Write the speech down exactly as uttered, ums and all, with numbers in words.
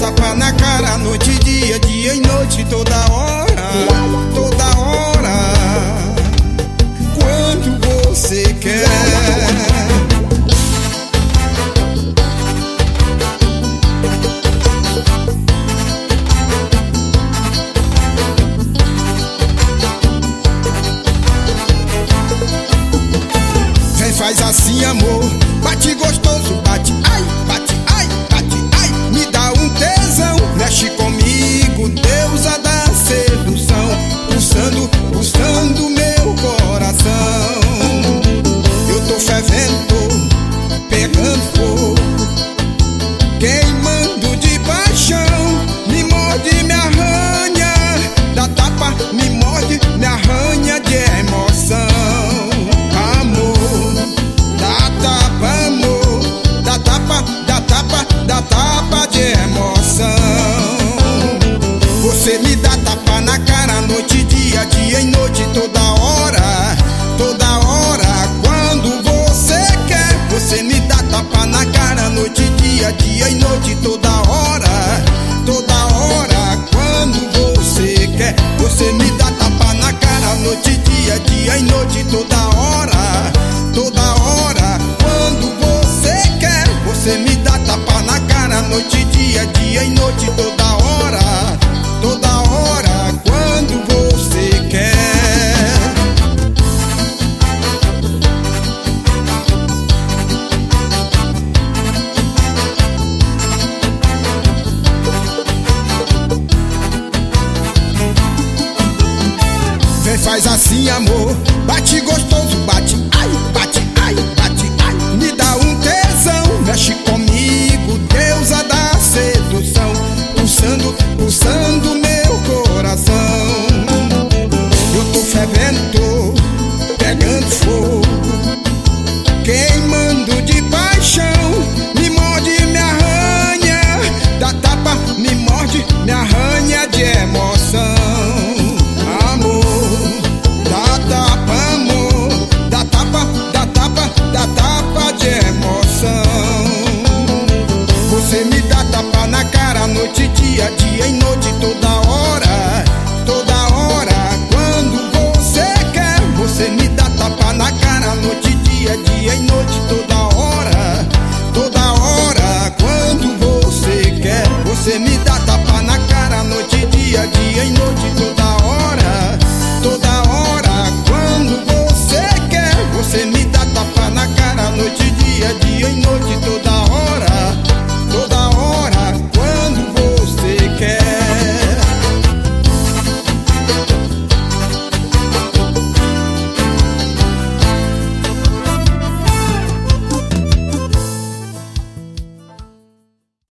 tapa na cara, noite e dia, dia e noite, toda hora, toda hora, quando você quer. Faz assim, amor, bate gostoso, bate, ai, bate, ai, bate, ai, me dá um tesão, mexe comigo, deusa da sedução, pulsando, pulsando meu coração. Eu tô fervendo, pegando fogo, queimando de paixão, me morde, me arranha, dá tapa, me morde, me arranha de emoção. Dá tapa de emoção. Você me dá tapa na cara, noite e dia, dia e noite, toda hora, toda hora, quando você quer. Você me dá tapa na cara, noite e dia, dia e noite, toda hora, toda hora, quando você quer. Você me dá tapa na cara, noite e dia, dia e noite, toda hora, toda hora, quando você quer. Você me dá tapa na cara, noite e dia, dia e noite, toda hora, toda hora, quando você quer. Vem, faz assim, amor, bate gostoso, bate, ai, bate, ai, bate, ai, me dá um tesão, mexe comigo,